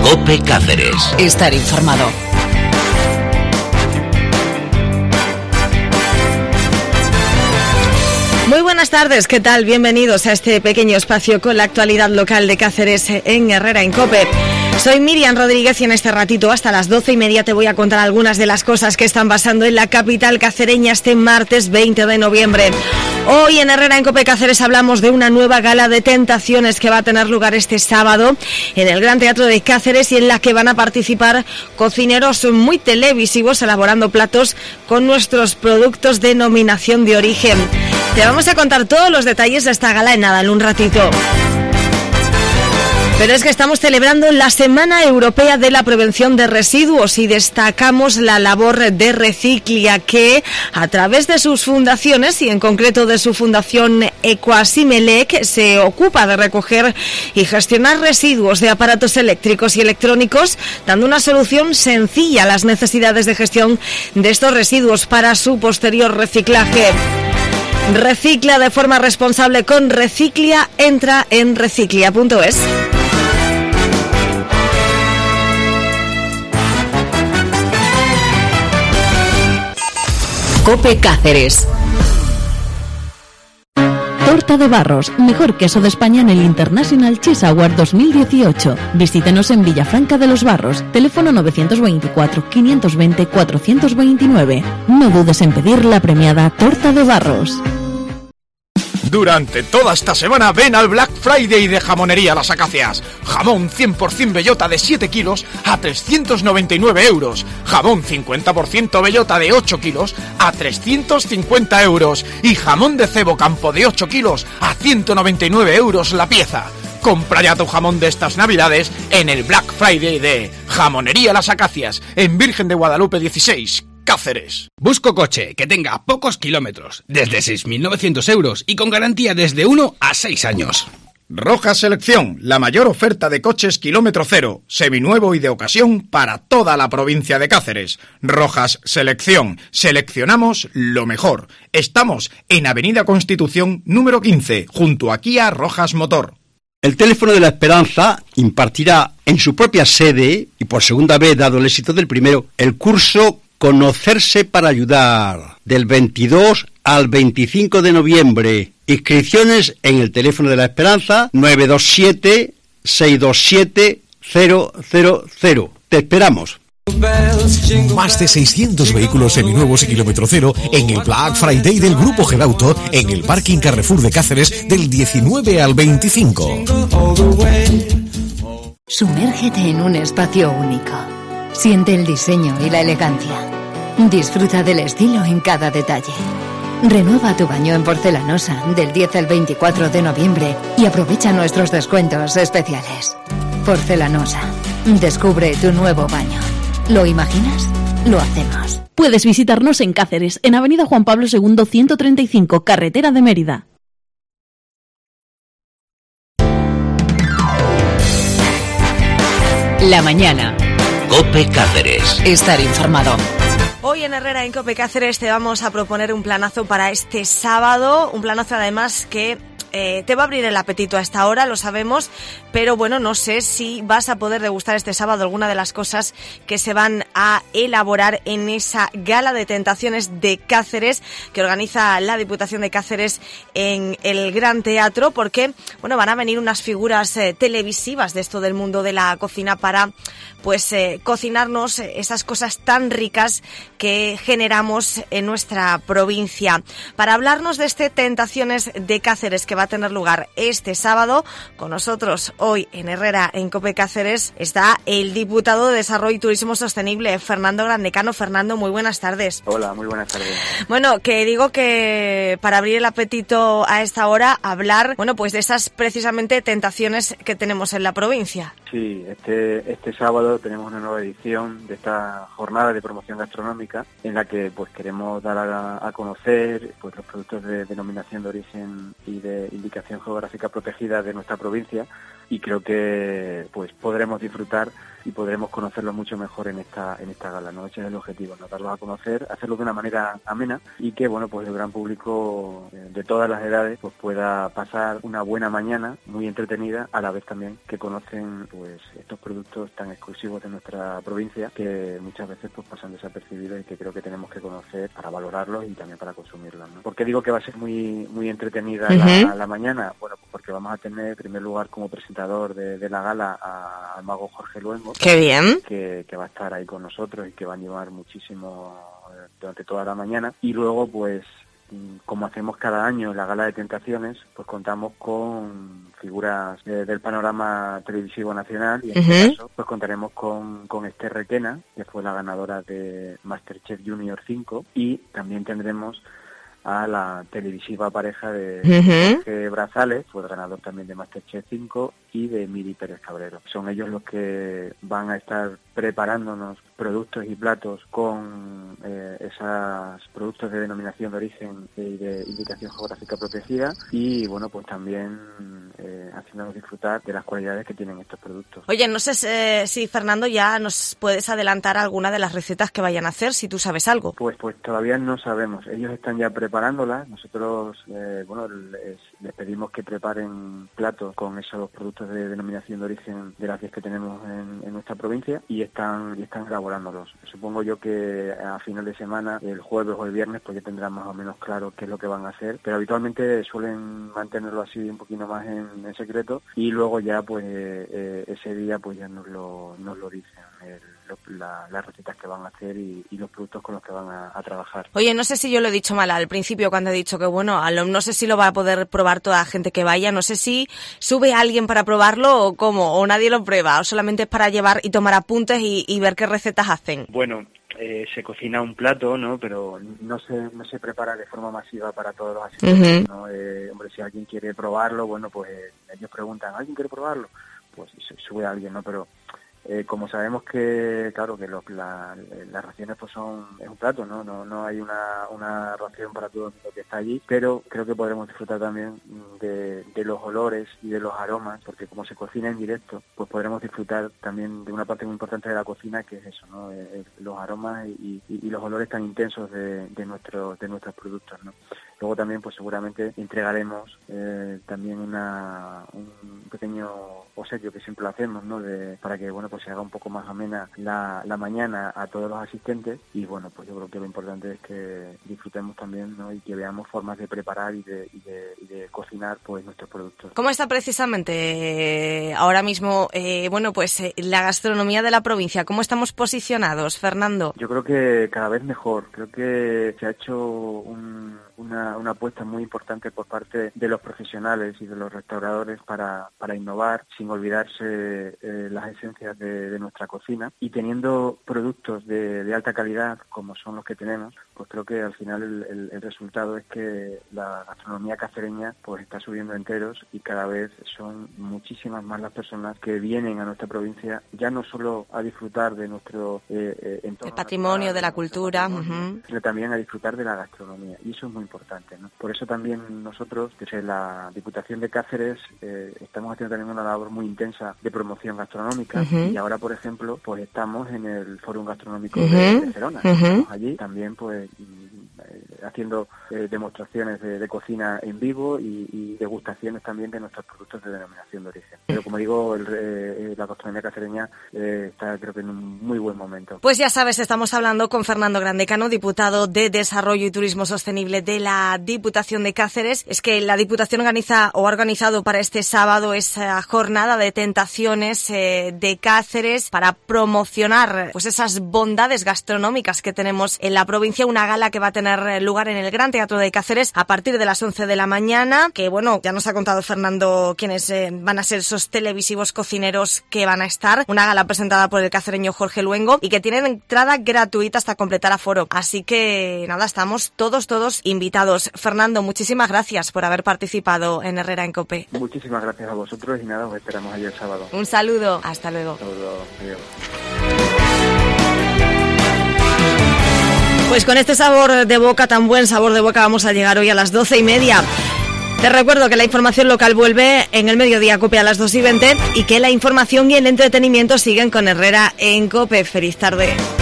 COPE Cáceres. Estar informado. Muy buenas tardes, ¿qué tal? Bienvenidos a este pequeño espacio con la actualidad local de Cáceres en Herrera en COPE. Soy Miriam Rodríguez y en este ratito hasta las 12:30 te voy a contar algunas de las cosas que están pasando en la capital cacereña este martes 20 de noviembre. Hoy en Herrera en COPE Cáceres hablamos de una nueva gala de tentaciones que va a tener lugar este sábado en el Gran Teatro de Cáceres y en la que van a participar cocineros muy televisivos elaborando platos con nuestros productos de denominación de origen. Te vamos a contar todos los detalles de esta gala en un ratito. Pero es que estamos celebrando la Semana Europea de la Prevención de Residuos y destacamos la labor de Reciclia, que a través de sus fundaciones y en concreto de su fundación Equasimelec se ocupa de recoger y gestionar residuos de aparatos eléctricos y electrónicos, dando una solución sencilla a las necesidades de gestión de estos residuos para su posterior reciclaje. Recicla de forma responsable con Reciclia. Entra en reciclia.es. COPE Cáceres. Torta de Barros, mejor queso de España en el International Cheese Award 2018. Visítenos en Villafranca de los Barros, teléfono 924-520-429. No dudes en pedir la premiada Torta de Barros. Durante toda esta semana ven al Black Friday de Jamonería Las Acacias. Jamón 100% bellota de 7 kilos a 399 euros. Jamón 50% bellota de 8 kilos a 350 euros. Y jamón de cebo campo de 8 kilos a 199 euros la pieza. Compra ya tu jamón de estas navidades en el Black Friday de Jamonería Las Acacias, en Virgen de Guadalupe 16, Cáceres. Busco coche que tenga pocos kilómetros, desde 6.900 euros y con garantía desde 1 a 6 años. Rojas Selección, la mayor oferta de coches kilómetro cero, seminuevo y de ocasión para toda la provincia de Cáceres. Rojas Selección, seleccionamos lo mejor. Estamos en Avenida Constitución número 15, junto a Kia Rojas Motor. El Teléfono de la Esperanza impartirá en su propia sede, y por segunda vez dado el éxito del primero, el curso Conocerse para Ayudar, del 22 al 25 de noviembre. Inscripciones en el Teléfono de la Esperanza 927-627-000. Te esperamos. Más de 600 vehículos seminuevos y kilómetro cero en el Black Friday del Grupo Gelauto en el Parking Carrefour de Cáceres del 19 al 25. Sumérgete en un espacio único. Siente el diseño y la elegancia. Disfruta del estilo en cada detalle. Renueva tu baño en porcelanosa del 10 al 24 de noviembre y aprovecha nuestros descuentos especiales. Porcelanosa. Descubre tu nuevo baño. ¿Lo imaginas? Lo hacemos. Puedes visitarnos en Cáceres, en Avenida Juan Pablo II 135, carretera de Mérida. La mañana. COPE Cáceres. Estar informado. Hoy en Herrera en COPE Cáceres te vamos a proponer un planazo para este sábado, un planazo además que te va a abrir el apetito a esta hora, lo sabemos, pero bueno, no sé si vas a poder degustar este sábado alguna de las cosas que se van a elaborar en esa gala de tentaciones de Cáceres que organiza la Diputación de Cáceres en el Gran Teatro, porque bueno, van a venir unas figuras televisivas de esto del mundo de la cocina para cocinarnos esas cosas tan ricas que generamos en nuestra provincia. Para hablarnos de este Tentaciones de Cáceres que va a tener lugar este sábado, con nosotros hoy en Herrera en COPE Cáceres está el diputado de Desarrollo y Turismo Sostenible, Fernando Grandecano. Fernando, muy buenas tardes. Hola, muy buenas tardes. Bueno, que digo que para abrir el apetito a esta hora, hablar, bueno, pues de esas precisamente tentaciones que tenemos en la provincia. Sí, este sábado tenemos una nueva edición de esta jornada de promoción gastronómica en la que pues queremos dar a conocer pues los productos de denominación de origen y de indicación geográfica protegida de nuestra provincia y creo que pues podremos disfrutar y podremos conocerlos mucho mejor en esta gala, ¿no? Ese es el objetivo, ¿no? Darlos a conocer, hacerlo de una manera amena y que, bueno, pues el gran público de todas las edades pues pueda pasar una buena mañana muy entretenida, a la vez también que conocen pues estos productos tan exclusivos de nuestra provincia que muchas veces pues pasan desapercibidos y que creo que tenemos que conocer para valorarlos y también para consumirlos, ¿no? ¿Por qué digo que va a ser muy entretenida la mañana? Bueno, pues porque vamos a tener en primer lugar como presentador de la gala al mago Jorge Luengo. ¡Qué bien! Que va a estar ahí con nosotros y que va a animar muchísimo durante toda la mañana. Y luego, pues, como hacemos cada año en la Gala de Tentaciones, pues contamos con figuras del panorama televisivo nacional y en este caso, pues contaremos con Esther Requena, que fue la ganadora de MasterChef Junior 5, y también tendremos a la televisiva pareja de Jorge Brazales, fue el ganador también de MasterChef 5, y de Miri Pérez Cabrero. Son ellos los que van a estar preparándonos productos y platos con esos productos de denominación de origen y de indicación geográfica protegida y, bueno, pues también haciéndonos disfrutar de las cualidades que tienen estos productos. Oye, no sé si Fernando ya nos puedes adelantar alguna de las recetas que vayan a hacer, si tú sabes algo. Pues todavía no sabemos. Ellos están ya preparándolas. Nosotros, les pedimos que preparen platos con esos productos de denominación de origen de las 10 que tenemos en nuestra provincia y están elaborándolos. Supongo yo que a final de semana, el jueves o el viernes, pues ya tendrán más o menos claro qué es lo que van a hacer, pero habitualmente suelen mantenerlo así un poquito más en secreto y luego ya pues ese día pues ya nos lo dicen las recetas que van a hacer y los productos con los que van a trabajar. Oye, no sé si yo lo he dicho mal al principio cuando he dicho que bueno, no sé si lo va a poder probar toda la gente que vaya, no sé si sube alguien para probarlo o cómo, o nadie lo prueba, o solamente es para llevar y tomar apuntes y ver qué recetas hacen. Bueno, se cocina un plato, ¿no? Pero no se prepara de forma masiva para todos los asistentes, ¿no? Hombre, si alguien quiere probarlo, bueno, pues ellos preguntan, ¿alguien quiere probarlo? Pues sube a alguien, ¿no? Pero como sabemos que, claro, que las raciones pues es un plato, no hay una ración para todo el mundo que está allí, pero creo que podremos disfrutar también de los olores y de los aromas, porque como se cocina en directo, pues podremos disfrutar también de una parte muy importante de la cocina, que es eso, ¿no? Los aromas y los olores tan intensos de nuestros productos, ¿no? Luego también, pues seguramente entregaremos también un pequeño obsequio que siempre lo hacemos, ¿no? Para que, bueno, pues se haga un poco más amena la mañana a todos los asistentes y, bueno, pues yo creo que lo importante es que disfrutemos también, ¿no? Y que veamos formas de preparar y de cocinar, pues, nuestros productos. ¿Cómo está precisamente ahora mismo, la gastronomía de la provincia? ¿Cómo estamos posicionados, Fernando? Yo creo que cada vez mejor. Creo que se ha hecho una apuesta muy importante por parte de los profesionales y de los restauradores para innovar sin olvidarse las esencias de nuestra cocina y teniendo productos de alta calidad como son los que tenemos, pues creo que al final el resultado es que la gastronomía cacereña pues está subiendo enteros y cada vez son muchísimas más las personas que vienen a nuestra provincia ya no solo a disfrutar de nuestro entorno, el patrimonio, de la cultura, sino también a disfrutar de la gastronomía y eso es muy importante, ¿no? Por eso también nosotros, desde la Diputación de Cáceres, estamos haciendo también una labor muy intensa de promoción gastronómica y ahora, por ejemplo, pues estamos en el Fórum Gastronómico de Gerona. Estamos allí también, pues, haciendo demostraciones de cocina en vivo y degustaciones también de nuestros productos de denominación de origen. Pero como digo, la gastronomía cacereña está, creo que en un muy buen momento. Pues ya sabes, estamos hablando con Fernando Grandecano, diputado de Desarrollo y Turismo Sostenible de la Diputación de Cáceres. Es que la Diputación ha organizado para este sábado esa jornada de tentaciones de Cáceres para promocionar pues esas bondades gastronómicas que tenemos en la provincia. Una gala que va a tener lugar en el Gran Teatro de Cáceres a partir de las 11 de la mañana, que bueno, ya nos ha contado Fernando quiénes van a ser esos televisivos cocineros que van a estar. Una gala presentada por el cacereño Jorge Luengo y que tienen entrada gratuita hasta completar aforo. Así que nada, estamos todos invitados. Fernando, muchísimas gracias por haber participado en Herrera en COPE. Muchísimas gracias a vosotros y nada, os esperamos ayer sábado. Un saludo, hasta luego. Un saludo, adiós. Pues con este sabor de boca, tan buen sabor de boca, vamos a llegar hoy a las 12:30. Te recuerdo que la información local vuelve en el mediodía COPE a las 2:20 y que la información y el entretenimiento siguen con Herrera en COPE. Feliz tarde.